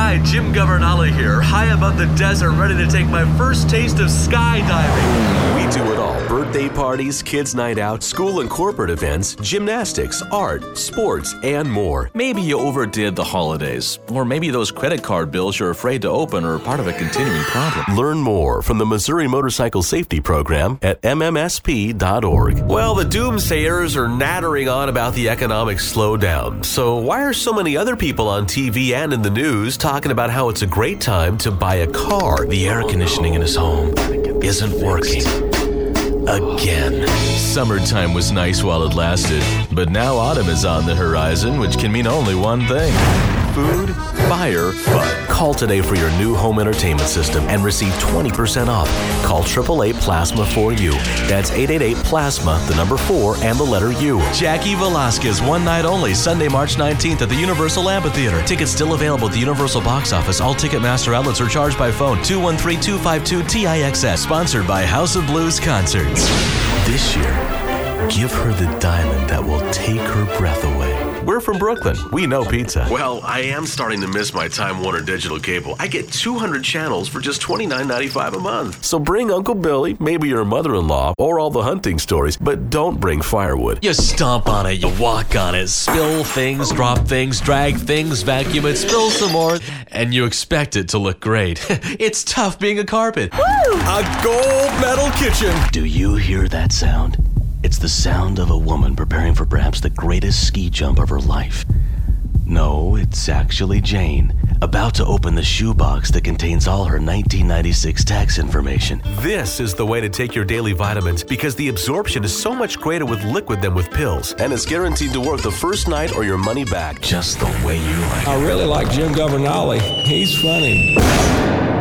Hi, Jim Governale here, high above the desert, ready to take my first taste of skydiving. We do it all. Birthday parties, kids' night out, school and corporate events, gymnastics, art, sports, and more. Maybe you overdid the holidays, or maybe those credit card bills you're afraid to open are part of a continuing problem. Learn more from the Missouri Motorcycle Safety Program at MMSP.org. Well, the doomsayers are nattering on about the economic slowdown. So why are so many other people on TV and in the news talking about how it's a great time to buy a car? The air conditioning in his home isn't working. Again. Summertime was nice while it lasted, but now autumn is on the horizon, which can mean only one thing. Food, fire, fun. Call today for your new home entertainment system and receive 20% off. Call 888 Plasma 4U. That's 888-PLASMA, the number 4 and the letter U. Jackie Velasquez, one night only, Sunday, March 19th at the Universal Amphitheater. Tickets still available at the Universal box office. All Ticketmaster outlets are charged by phone. 213-252-TIXS. Sponsored by House of Blues Concerts. This year, give her the diamond that will take her breath away. We're from Brooklyn. We know pizza. Well, I am starting to miss my Time Warner digital cable. I get 200 channels for just $29.95 a month. So bring Uncle Billy, maybe your mother-in-law, or all the hunting stories, but don't bring firewood. You stomp on it, you walk on it, spill things, drop things, drag things, vacuum it, spill some more, and you expect it to look great. It's tough being a carpet. Woo! A gold medal kitchen. Do you hear that sound? It's the sound of a woman preparing for perhaps the greatest ski jump of her life. No, it's actually Jane, about to open the shoebox that contains all her 1996 tax information. This is the way to take your daily vitamins because the absorption is so much greater with liquid than with pills. And it's guaranteed to work the first night or your money back. Just the way you like it. I really like Jim Governale. He's funny.